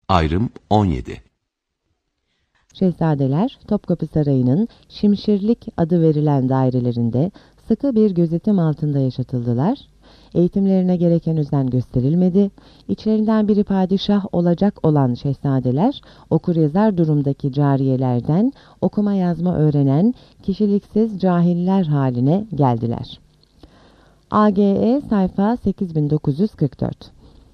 Ayrım 17. Şehzadeler, Topkapı Sarayı'nın Şimşirlik adı verilen dairelerinde sıkı bir gözetim altında yaşatıldılar. Eğitimlerine gereken özen gösterilmedi. İçlerinden biri padişah olacak olan şehzadeler, okuryazar durumdaki cariyelerden okuma yazma öğrenen kişiliksiz cahiller haline geldiler. AGE sayfa 8944.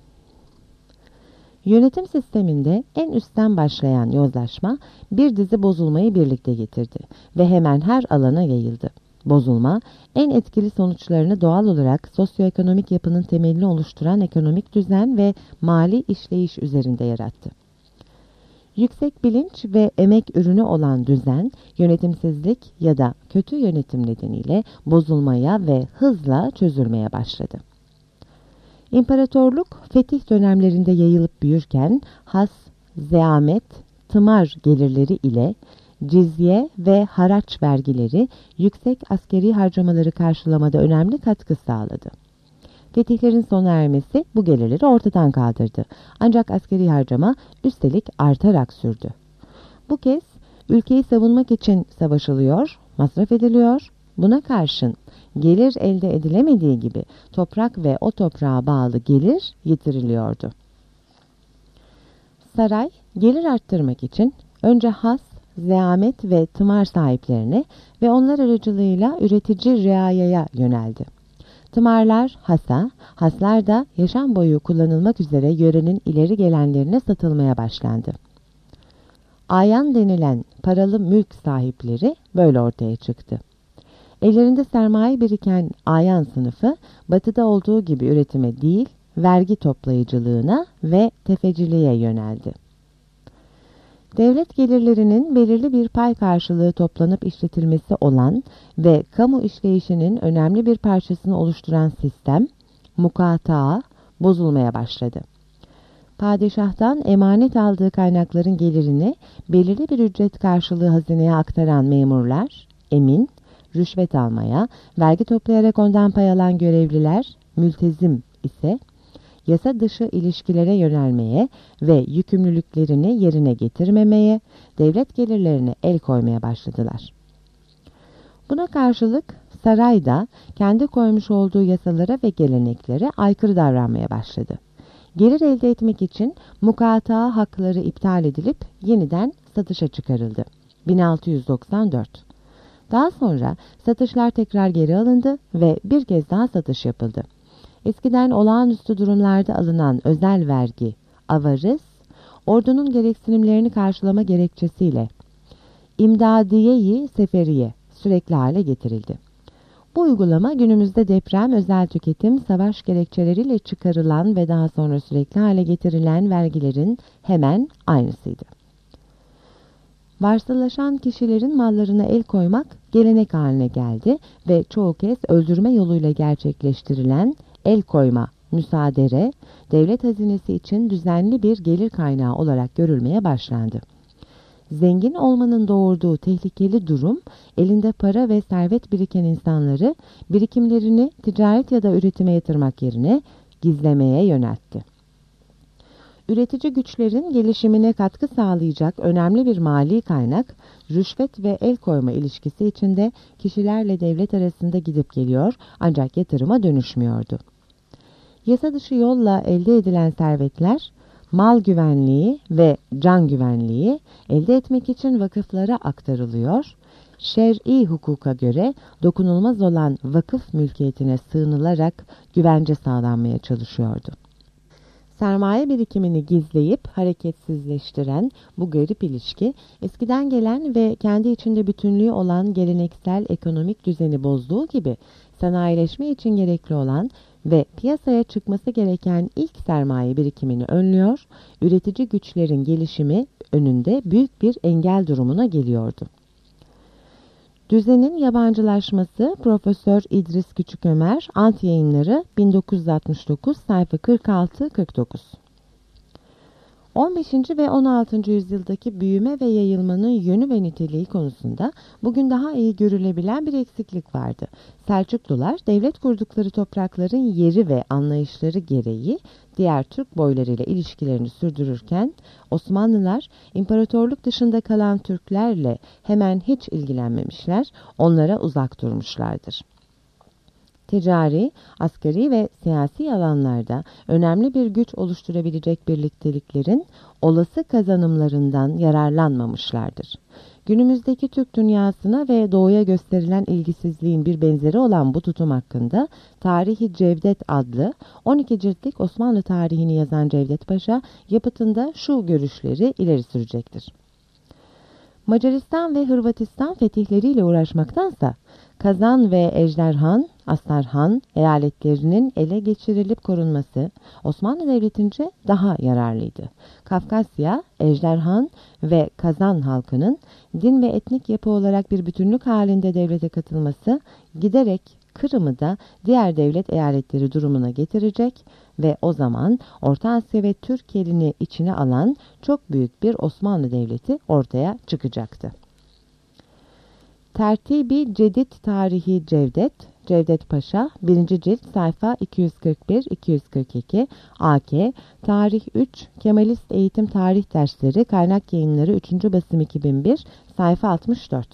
Yönetim sisteminde en üstten başlayan yozlaşma bir dizi bozulmayı birlikte getirdi ve hemen her alana yayıldı. Bozulma, en etkili sonuçlarını doğal olarak sosyoekonomik yapının temelini oluşturan ekonomik düzen ve mali işleyiş üzerinde yarattı. Yüksek bilinç ve emek ürünü olan düzen, yönetimsizlik ya da kötü yönetim nedeniyle bozulmaya ve hızla çözülmeye başladı. İmparatorluk fetih dönemlerinde yayılıp büyürken has, zeamet, tımar gelirleri ile cizye ve haraç vergileri yüksek askeri harcamaları karşılamada önemli katkı sağladı. Fetihlerin sona ermesi bu gelirleri ortadan kaldırdı. Ancak askeri harcama üstelik artarak sürdü. Bu kez ülkeyi savunmak için savaşılıyor, masraf ediliyor. Buna karşın gelir elde edilemediği gibi toprak ve o toprağa bağlı gelir yitiriliyordu. Saray, gelir arttırmak için önce has, zeamet ve tımar sahiplerine ve onlar aracılığıyla üretici riayaya yöneldi. Tımarlar hasa, haslar da yaşam boyu kullanılmak üzere yörenin ileri gelenlerine satılmaya başlandı. Ayan denilen paralı mülk sahipleri böyle ortaya çıktı. Ellerinde sermaye biriken ayan sınıfı, batıda olduğu gibi üretime değil, vergi toplayıcılığına ve tefeciliğe yöneldi. Devlet gelirlerinin belirli bir pay karşılığı toplanıp işletilmesi olan ve kamu işleyişinin önemli bir parçasını oluşturan sistem, mukataa, bozulmaya başladı. Padişahtan emanet aldığı kaynakların gelirini belirli bir ücret karşılığı hazineye aktaran memurlar, emin, rüşvet almaya, vergi toplayarak ondan pay alan görevliler, mültezim ise yasa dışı ilişkilere yönelmeye ve yükümlülüklerini yerine getirmemeye, devlet gelirlerine el koymaya başladılar. Buna karşılık saray da kendi koymuş olduğu yasalara ve geleneklere aykırı davranmaya başladı. Gelir elde etmek için mukataa hakları iptal edilip yeniden satışa çıkarıldı. 1694. Daha sonra satışlar tekrar geri alındı ve bir kez daha satış yapıldı. Eskiden olağanüstü durumlarda alınan özel vergi, avariz, ordunun gereksinimlerini karşılama gerekçesiyle imdadiye-i seferiye sürekli hale getirildi. Bu uygulama günümüzde deprem, özel tüketim, savaş gerekçeleriyle çıkarılan ve daha sonra sürekli hale getirilen vergilerin hemen aynısıydı. Varsılaşan kişilerin mallarına el koymak gelenek haline geldi ve çoğu kez öldürme yoluyla gerçekleştirilen el koyma, müsaadere, devlet hazinesi için düzenli bir gelir kaynağı olarak görülmeye başlandı. Zengin olmanın doğurduğu tehlikeli durum, elinde para ve servet biriken insanları birikimlerini ticaret ya da üretime yatırmak yerine gizlemeye yöneltti. Üretici güçlerin gelişimine katkı sağlayacak önemli bir mali kaynak, rüşvet ve el koyma ilişkisi içinde kişilerle devlet arasında gidip geliyor ancak yatırıma dönüşmüyordu. Yasa dışı yolla elde edilen servetler, mal güvenliği ve can güvenliği elde etmek için vakıflara aktarılıyor, şer'i hukuka göre dokunulmaz olan vakıf mülkiyetine sığınılarak güvence sağlanmaya çalışıyordu. Sermaye birikimini gizleyip hareketsizleştiren bu garip ilişki, eskiden gelen ve kendi içinde bütünlüğü olan geleneksel ekonomik düzeni bozduğu gibi, sanayileşme için gerekli olan ve piyasaya çıkması gereken ilk sermaye birikimini önlüyor, üretici güçlerin gelişimi önünde büyük bir engel durumuna geliyordu. Düzenin yabancılaşması Profesör İdris Küçükömer, Ant Yayınları 1969 sayfa 46-49. 15. ve 16. yüzyıldaki büyüme ve yayılmanın yönü ve niteliği konusunda bugün daha iyi görülebilen bir eksiklik vardı. Selçuklular devlet kurdukları toprakların yeri ve anlayışları gereği diğer Türk boylarıyla ilişkilerini sürdürürken Osmanlılar imparatorluk dışında kalan Türklerle hemen hiç ilgilenmemişler, onlara uzak durmuşlardır. Ticari, askeri ve siyasi alanlarda önemli bir güç oluşturabilecek birlikteliklerin olası kazanımlarından yararlanmamışlardır. Günümüzdeki Türk dünyasına ve doğuya gösterilen ilgisizliğin bir benzeri olan bu tutum hakkında Tarihi Cevdet adlı 12 ciltlik Osmanlı tarihini yazan Cevdet Paşa yapıtında şu görüşleri ileri sürecektir. Macaristan ve Hırvatistan fetihleriyle uğraşmaktansa Kazan ve Ejderhan, Astarhan eyaletlerinin ele geçirilip korunması Osmanlı Devleti'nce daha yararlıydı. Kafkasya, Ejderhan ve Kazan halkının din ve etnik yapı olarak bir bütünlük halinde devlete katılması giderek Kırım'ı da diğer devlet eyaletleri durumuna getirecek ve o zaman Orta Asya ve Türkiye'ni içine alan çok büyük bir Osmanlı Devleti ortaya çıkacaktı. Tertibi Cedid Tarihi Cevdet, Cevdet Paşa, 1. cilt sayfa 241-242, AK, Tarih 3, Kemalist Eğitim Tarih Dersleri, Kaynak Yayınları 3. basım 2001, sayfa 64.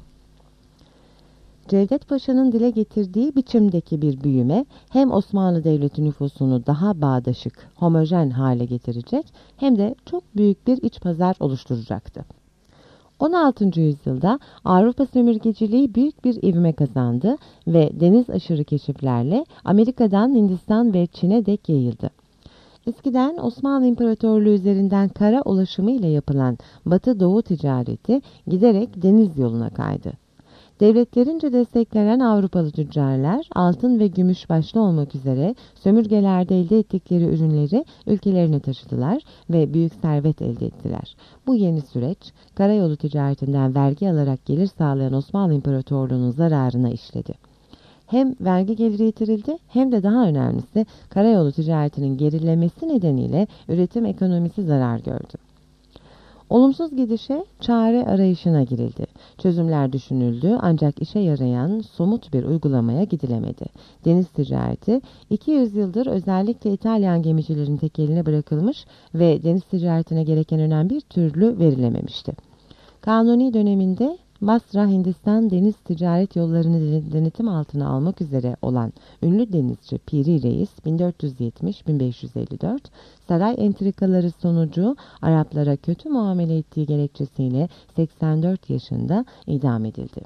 Cevdet Paşa'nın dile getirdiği biçimdeki bir büyüme hem Osmanlı Devleti nüfusunu daha bağdaşık, homojen hale getirecek hem de çok büyük bir iç pazar oluşturacaktı. 16. yüzyılda Avrupa sömürgeciliği büyük bir ivme kazandı ve deniz aşırı keşiflerle Amerika'dan Hindistan ve Çin'e dek yayıldı. Eskiden Osmanlı İmparatorluğu üzerinden kara ulaşımı ile yapılan Batı-Doğu ticareti giderek deniz yoluna kaydı. Devletlerince desteklenen Avrupalı tüccarlar altın ve gümüş başta olmak üzere sömürgelerde elde ettikleri ürünleri ülkelerine taşıdılar ve büyük servet elde ettiler. Bu yeni süreç karayolu ticaretinden vergi alarak gelir sağlayan Osmanlı İmparatorluğu'nun zararına işledi. Hem vergi geliri yitirildi hem de daha önemlisi karayolu ticaretinin gerilemesi nedeniyle üretim ekonomisi zarar gördü. Olumsuz gidişe çare arayışına girildi. Çözümler düşünüldü ancak işe yarayan somut bir uygulamaya gidilemedi. Deniz ticareti 200 yıldır özellikle İtalyan gemicilerin tekeline bırakılmış ve deniz ticaretine gereken önem bir türlü verilememişti. Kanuni döneminde Basra, Hindistan deniz ticaret yollarını denetim altına almak üzere olan ünlü denizci Piri Reis 1470-1554 saray entrikaları sonucu Araplara kötü muamele ettiği gerekçesiyle 84 yaşında idam edildi.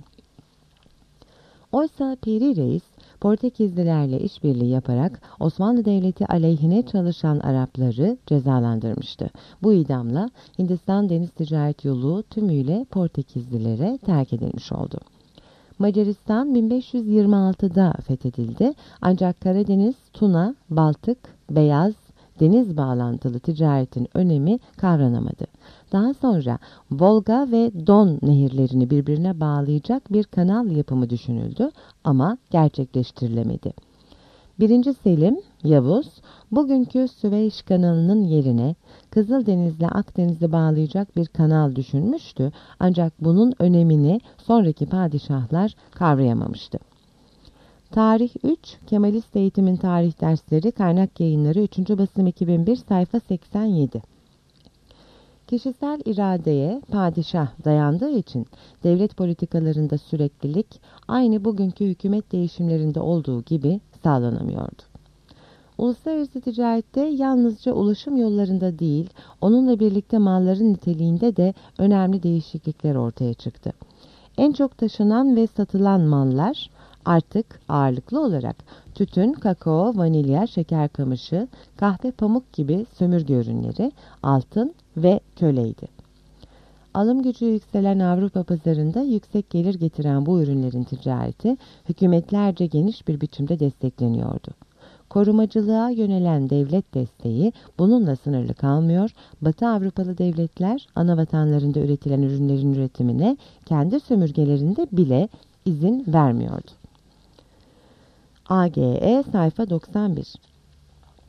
Oysa Piri Reis Portekizlilerle işbirliği yaparak Osmanlı Devleti aleyhine çalışan Arapları cezalandırmıştı. Bu idamla Hindistan deniz ticaret yolu tümüyle Portekizlilere terk edilmiş oldu. Macaristan 1526'da fethedildi ancak Karadeniz, Tuna, Baltık, Beyaz, deniz bağlantılı ticaretin önemi kavranamadı. Daha sonra Volga ve Don nehirlerini birbirine bağlayacak bir kanal yapımı düşünüldü ama gerçekleştirilemedi. 1. Selim, Yavuz, bugünkü Süveyş kanalının yerine Kızıldeniz'le Akdeniz'i bağlayacak bir kanal düşünmüştü ancak bunun önemini sonraki padişahlar kavrayamamıştı. Tarih 3, Kemalist Eğitimin Tarih Dersleri, Kaynak Yayınları 3. basım 2001, sayfa 87. Kişisel iradeye padişah dayandığı için devlet politikalarında süreklilik aynı bugünkü hükümet değişimlerinde olduğu gibi sağlanamıyordu. Uluslararası ticarette yalnızca ulaşım yollarında değil, onunla birlikte malların niteliğinde de önemli değişiklikler ortaya çıktı. En çok taşınan ve satılan mallar artık ağırlıklı olarak tütün, kakao, vanilya, şeker kamışı, kahve, pamuk gibi sömürge ürünleri, altın ve köleydi. Alım gücü yükselen Avrupa pazarında yüksek gelir getiren bu ürünlerin ticareti hükümetlerce geniş bir biçimde destekleniyordu. Korumacılığa yönelen devlet desteği bununla sınırlı kalmıyor, Batı Avrupalı devletler ana vatanlarında üretilen ürünlerin üretimine kendi sömürgelerinde bile izin vermiyordu. AGE sayfa 91.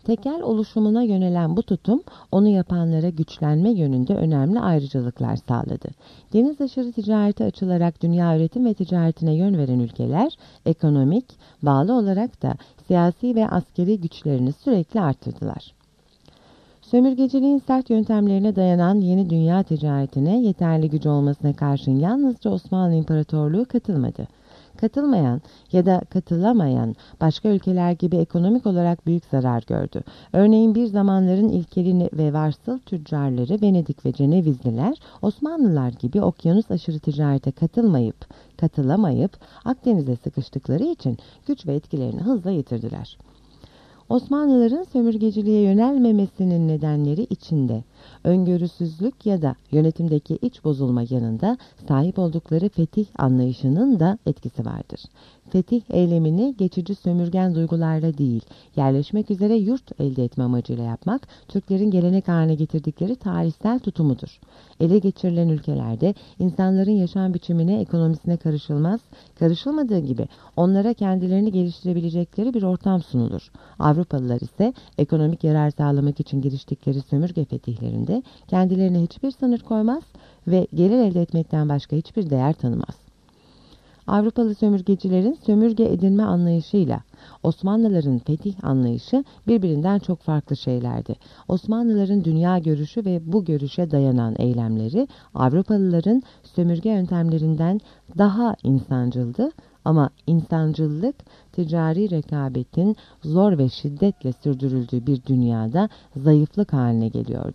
Tekel oluşumuna yönelen bu tutum, onu yapanlara güçlenme yönünde önemli ayrıcalıklar sağladı. Deniz aşırı ticarete açılarak dünya üretim ve ticaretine yön veren ülkeler, ekonomik, bağlı olarak da siyasi ve askeri güçlerini sürekli artırdılar. Sömürgeciliğin sert yöntemlerine dayanan yeni dünya ticaretine yeterli gücü olmasına karşın yalnızca Osmanlı İmparatorluğu katılmadı. Katılmayan ya da katılamayan başka ülkeler gibi ekonomik olarak büyük zarar gördü. Örneğin bir zamanların ilkeli ve varsıl tüccarları Venedik ve Cenevizliler Osmanlılar gibi okyanus aşırı ticarete katılamayıp Akdeniz'e sıkıştıkları için güç ve etkilerini hızla yitirdiler. Osmanlıların sömürgeciliğe yönelmemesinin nedenleri içinde öngörüsüzlük ya da yönetimdeki iç bozulma yanında sahip oldukları fetih anlayışının da etkisi vardır. Fetih eylemini geçici sömürgen duygularla değil, yerleşmek üzere yurt elde etme amacıyla yapmak, Türklerin gelenek haline getirdikleri tarihsel tutumudur. Ele geçirilen ülkelerde insanların yaşam biçimine, ekonomisine karışılmadığı gibi onlara kendilerini geliştirebilecekleri bir ortam sunulur. Avrupalılar ise ekonomik yarar sağlamak için giriştikleri sömürge fetihlerinde kendilerine hiçbir sınır koymaz ve gelir elde etmekten başka hiçbir değer tanımaz. Avrupalı sömürgecilerin sömürge edinme anlayışıyla Osmanlıların fetih anlayışı birbirinden çok farklı şeylerdi. Osmanlıların dünya görüşü ve bu görüşe dayanan eylemleri Avrupalıların sömürge yöntemlerinden daha insancıldı. Ama insancıllık ticari rekabetin zor ve şiddetle sürdürüldüğü bir dünyada zayıflık haline geliyordu.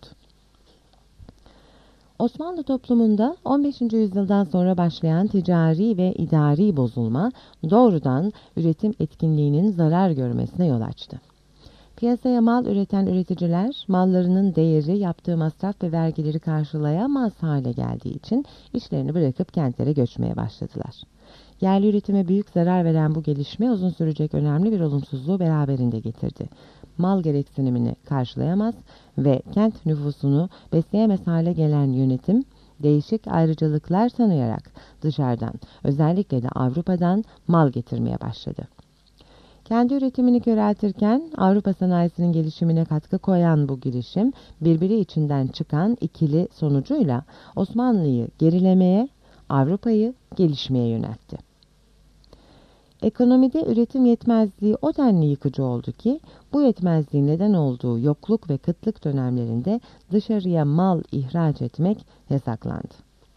Osmanlı toplumunda 15. yüzyıldan sonra başlayan ticari ve idari bozulma doğrudan üretim etkinliğinin zarar görmesine yol açtı. Piyasaya mal üreten üreticiler mallarının değeri, yaptığı masraf ve vergileri karşılayamaz hale geldiği için işlerini bırakıp kentlere göçmeye başladılar. Yerli üretime büyük zarar veren bu gelişme uzun sürecek önemli bir olumsuzluğu beraberinde getirdi. Mal gereksinimini karşılayamaz ve kent nüfusunu besleyemez hale gelen yönetim, değişik ayrıcalıklar tanıyarak dışarıdan, özellikle de Avrupa'dan mal getirmeye başladı. Kendi üretimini köreltirken Avrupa sanayisinin gelişimine katkı koyan bu girişim, birbiri içinden çıkan ikili sonucuyla Osmanlı'yı gerilemeye, Avrupa'yı gelişmeye yöneltti. Ekonomide üretim yetmezliği o denli yıkıcı oldu ki, bu yetmezliğin neden olduğu yokluk ve kıtlık dönemlerinde dışarıya mal ihraç etmek yasaklandı.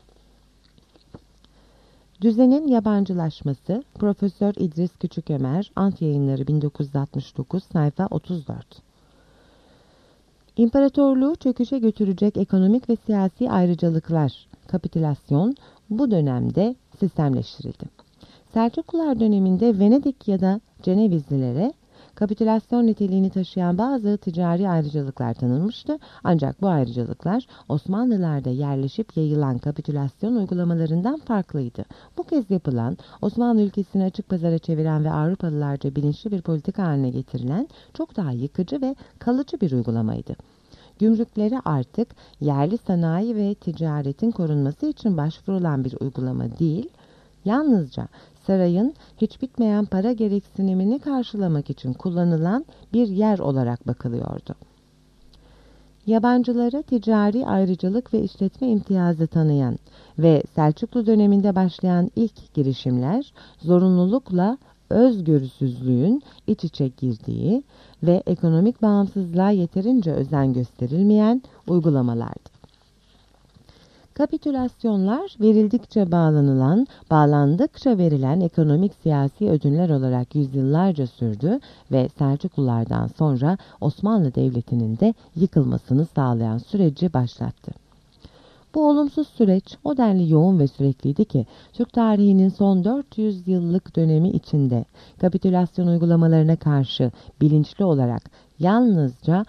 Düzenin yabancılaşması, Profesör İdris Küçükömer, Ant Yayınları 1969, sayfa 34. İmparatorluğu çöküşe götürecek ekonomik ve siyasi ayrıcalıklar, kapitülasyon bu dönemde sistemleştirildi. Selçuklular döneminde Venedik ya da Cenevizlilere kapitülasyon niteliğini taşıyan bazı ticari ayrıcalıklar tanınmıştı. Ancak bu ayrıcalıklar Osmanlılar'da yerleşip yayılan kapitülasyon uygulamalarından farklıydı. Bu kez yapılan, Osmanlı ülkesini açık pazara çeviren ve Avrupalılarca bilinçli bir politika haline getirilen çok daha yıkıcı ve kalıcı bir uygulamaydı. Gümrüklere artık yerli sanayi ve ticaretin korunması için başvurulan bir uygulama değil, yalnızca sarayın hiç bitmeyen para gereksinimini karşılamak için kullanılan bir yer olarak bakılıyordu. Yabancılara ticari ayrıcalık ve işletme imtiyazı tanıyan ve Selçuklu döneminde başlayan ilk girişimler zorunlulukla özgörüsüzlüğün iç içe girdiği ve ekonomik bağımsızlığa yeterince özen gösterilmeyen uygulamalardı. Kapitülasyonlar verildikçe bağlandıkça verilen ekonomik siyasi ödünler olarak yüzyıllarca sürdü ve Selçuklulardan sonra Osmanlı Devleti'nin de yıkılmasını sağlayan süreci başlattı. Bu olumsuz süreç o denli yoğun ve sürekliydi ki Türk tarihinin son 400 yıllık dönemi içinde kapitülasyon uygulamalarına karşı bilinçli olarak yalnızca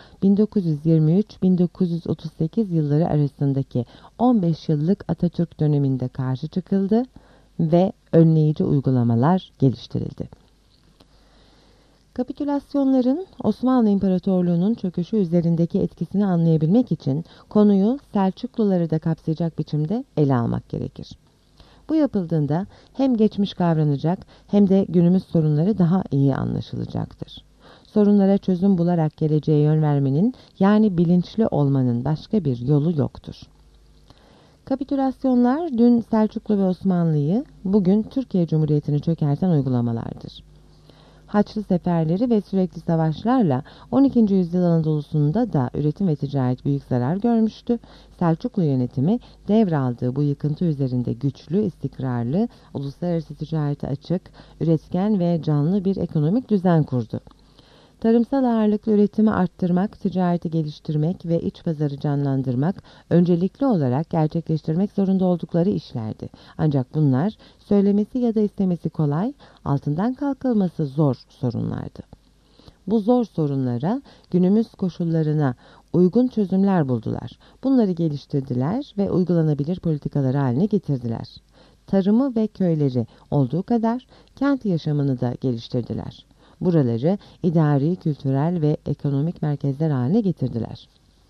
1923-1938 yılları arasındaki 15 yıllık Atatürk döneminde karşı çıkıldı ve önleyici uygulamalar geliştirildi. Kapitülasyonların Osmanlı İmparatorluğu'nun çöküşü üzerindeki etkisini anlayabilmek için konuyu Selçukluları da kapsayacak biçimde ele almak gerekir. Bu yapıldığında hem geçmiş kavranacak hem de günümüz sorunları daha iyi anlaşılacaktır. sorunlara çözüm bularak geleceğe yön vermenin, yani bilinçli olmanın başka bir yolu yoktur. Kapitülasyonlar dün Selçuklu ve Osmanlı'yı, bugün Türkiye Cumhuriyeti'ni çökerten uygulamalardır. Haçlı seferleri ve sürekli savaşlarla 12. yüzyıl Anadolu'sunda da üretim ve ticaret büyük zarar görmüştü. Selçuklu yönetimi devraldığı bu yıkıntı üzerinde güçlü, istikrarlı, uluslararası ticarete açık, üretken ve canlı bir ekonomik düzen kurdu. Tarımsal ağırlıklı üretimi arttırmak, ticareti geliştirmek ve iç pazarı canlandırmak öncelikli olarak gerçekleştirmek zorunda oldukları işlerdi. Ancak bunlar söylemesi ya da istemesi kolay, altından kalkılması zor sorunlardı. Bu zor sorunlara günümüz koşullarına uygun çözümler buldular. Bunları geliştirdiler ve uygulanabilir politikalar haline getirdiler. Tarımı ve köyleri olduğu kadar kent yaşamını da geliştirdiler. Buraları idari, kültürel ve ekonomik merkezler haline getirdiler.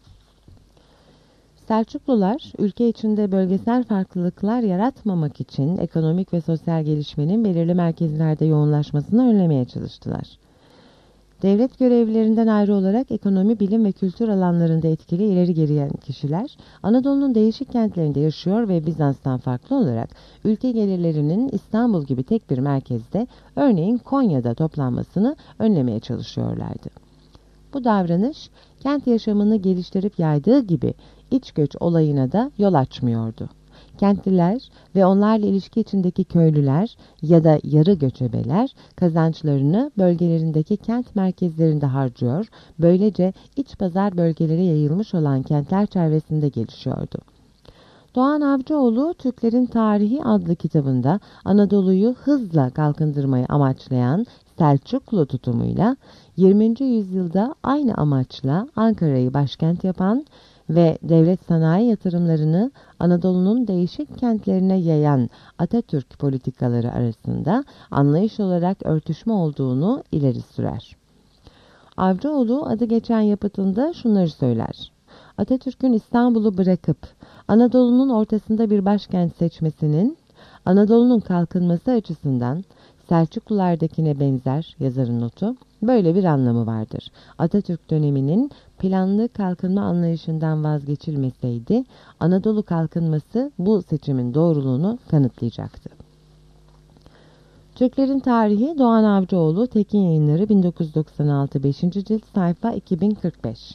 Selçuklular, ülke içinde bölgesel farklılıklar yaratmamak için ekonomik ve sosyal gelişmenin belirli merkezlerde yoğunlaşmasını önlemeye çalıştılar. Devlet görevlilerinden ayrı olarak ekonomi, bilim ve kültür alanlarında etkili ileri geleyen kişiler Anadolu'nun değişik kentlerinde yaşıyor ve Bizans'tan farklı olarak ülke gelirlerinin İstanbul gibi tek bir merkezde, örneğin Konya'da toplanmasını önlemeye çalışıyorlardı. Bu davranış kent yaşamını geliştirip yaydığı gibi iç göç olayına da yol açmıyordu. Kentliler ve onlarla ilişki içindeki köylüler ya da yarı göçebeler kazançlarını bölgelerindeki kent merkezlerinde harcıyor, böylece iç pazar bölgelere yayılmış olan kentler çevresinde gelişiyordu. Doğan Avcıoğlu, Türklerin Tarihi adlı kitabında Anadolu'yu hızla kalkındırmayı amaçlayan Selçuklu tutumuyla 20. yüzyılda aynı amaçla Ankara'yı başkent yapan ve devlet sanayi yatırımlarını Anadolu'nun değişik kentlerine yayan Atatürk politikaları arasında anlayış olarak örtüşme olduğunu ileri sürer. Avcıoğlu adı geçen yapıtında şunları söyler: Atatürk'ün İstanbul'u bırakıp Anadolu'nun ortasında bir başkent seçmesinin Anadolu'nun kalkınması açısından Selçuklulardakine benzer, yazarın notu, böyle bir anlamı vardır. Atatürk döneminin planlı kalkınma anlayışından vazgeçilmeseydi Anadolu kalkınması bu seçimin doğruluğunu kanıtlayacaktı. Türklerin Tarihi, Doğan Avcıoğlu, Tekin Yayınları, 1996, 5. cilt, sayfa 2045.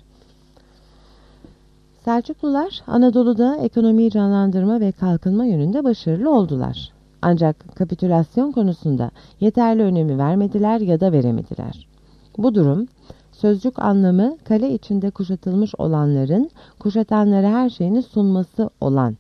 Selçuklular Anadolu'da ekonomiyi canlandırma ve kalkınma yönünde başarılı oldular. Ancak kapitülasyon konusunda yeterli önemi vermediler ya da veremediler. Bu durum, sözcük anlamı kale içinde kuşatılmış olanların kuşatanlara her şeyini sunması olan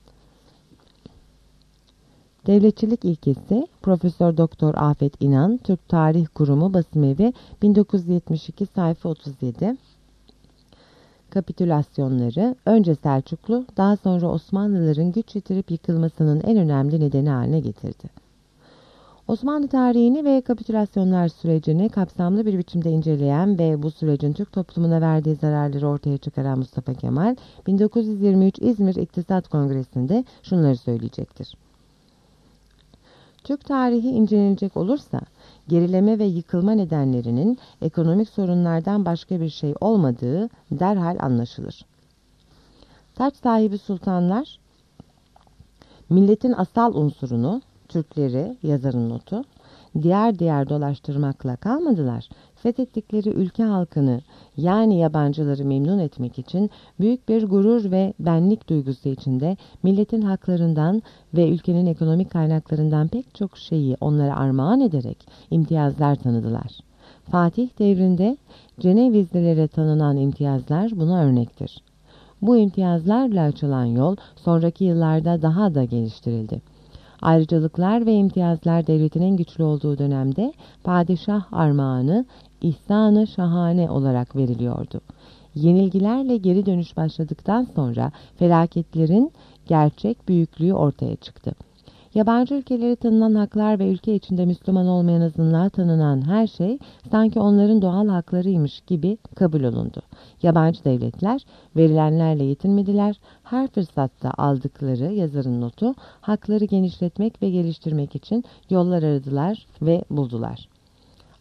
devletçilik ilkesi, Profesör Doktor Afet İnan, Türk Tarih Kurumu, Basımevi, 1972, sayfa 37. Kapitülasyonları önce Selçuklu, daha sonra Osmanlıların güç yitirip yıkılmasının en önemli nedeni haline getirdi. Osmanlı tarihini ve kapitülasyonlar sürecini kapsamlı bir biçimde inceleyen ve bu sürecin Türk toplumuna verdiği zararları ortaya çıkaran Mustafa Kemal, 1923 İzmir İktisat Kongresi'nde şunları söyleyecektir: Türk tarihi incelenecek olursa, gerileme ve yıkılma nedenlerinin ekonomik sorunlardan başka bir şey olmadığı derhal anlaşılır. Taç sahibi sultanlar, milletin asal unsurunu, Türkleri, yazarın notu, diğer dolaştırmakla kalmadılar. Fethettikleri ülke halkını, yani yabancıları memnun etmek için büyük bir gurur ve benlik duygusu içinde milletin haklarından ve ülkenin ekonomik kaynaklarından pek çok şeyi onlara armağan ederek imtiyazlar tanıdılar. Fatih devrinde Cenevizlilere tanınan imtiyazlar buna örnektir. Bu imtiyazlarla açılan yol sonraki yıllarda daha da geliştirildi. Ayrıcalıklar ve imtiyazlar devletin en güçlü olduğu dönemde padişah armağanı, ihsan-ı şahane olarak veriliyordu. Yenilgilerle geri dönüş başladıktan sonra felaketlerin gerçek büyüklüğü ortaya çıktı. Yabancı ülkelere tanınan haklar ve ülke içinde Müslüman olmayan azınlığa tanınan her şey sanki onların doğal haklarıymış gibi kabul olundu. Yabancı devletler verilenlerle yetinmediler, her fırsatta aldıkları, yazarın notu, hakları genişletmek ve geliştirmek için yollar aradılar ve buldular.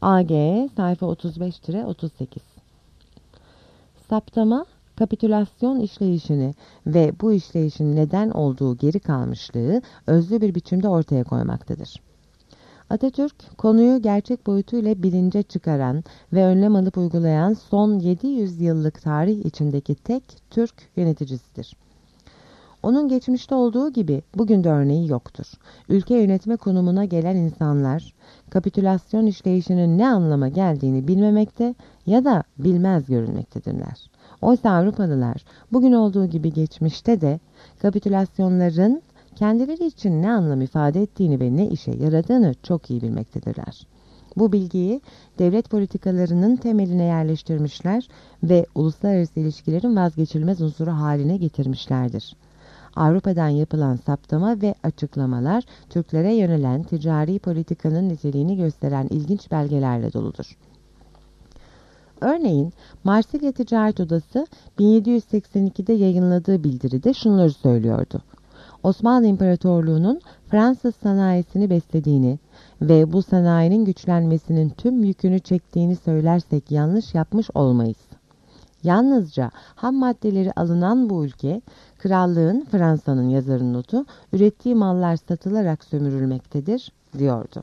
AGE sayfa 35-38. Saptama, kapitülasyon işleyişini ve bu işleyişin neden olduğu geri kalmışlığı özlü bir biçimde ortaya koymaktadır. Atatürk, konuyu gerçek boyutuyla bilince çıkaran ve önlem alıp uygulayan son 700 yıllık tarih içindeki tek Türk yöneticisidir. Onun geçmişte olduğu gibi bugün de örneği yoktur. Ülke yönetme konumuna gelen insanlar, kapitülasyon işleyişinin ne anlama geldiğini bilmemekte ya da bilmez görünmektedirler. Oysa Avrupalılar bugün olduğu gibi geçmişte de kapitülasyonların kendileri için ne anlam ifade ettiğini ve ne işe yaradığını çok iyi bilmektedirler. Bu bilgiyi devlet politikalarının temeline yerleştirmişler ve uluslararası ilişkilerin vazgeçilmez unsuru haline getirmişlerdir. Avrupa'dan yapılan saptama ve açıklamalar Türklere yönelen ticari politikanın niteliğini gösteren ilginç belgelerle doludur. Örneğin Marsilya Ticaret Odası 1782'de yayınladığı bildiride şunları söylüyordu. Osmanlı İmparatorluğu'nun Fransız sanayisini beslediğini ve bu sanayinin güçlenmesinin tüm yükünü çektiğini söylersek yanlış yapmış olmayız. Yalnızca ham maddeleri alınan bu ülke, krallığın, Fransa'nın yazarın notu, ürettiği mallar satılarak sömürülmektedir, diyordu.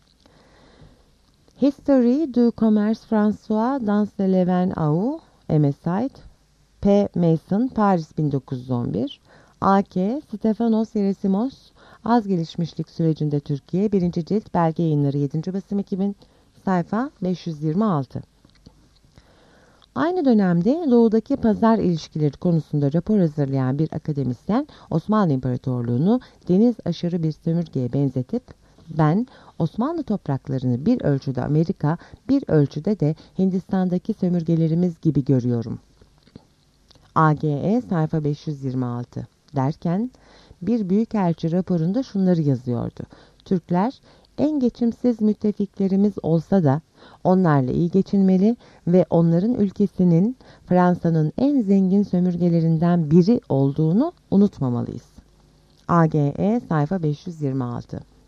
History du Commerce François dans le Leven Au, MSIT, P. Mason, Paris 1911, A.K. Stefanos Yerasimos, Az Gelişmişlik Sürecinde Türkiye, 1. Cilt, Belge Yayınları, 7. Basım 2000, sayfa 526. Aynı dönemde doğudaki pazar ilişkileri konusunda rapor hazırlayan bir akademisyen Osmanlı İmparatorluğu'nu deniz aşırı bir sömürgeye benzetip ben Osmanlı topraklarını bir ölçüde Amerika, bir ölçüde de Hindistan'daki sömürgelerimiz gibi görüyorum. AGE sayfa 526 derken bir büyükelçi raporunda şunları yazıyordu. Türkler en geçimsiz müttefiklerimiz olsa da onlarla iyi geçinmeli ve onların ülkesinin Fransa'nın en zengin sömürgelerinden biri olduğunu unutmamalıyız. AGE sayfa 526.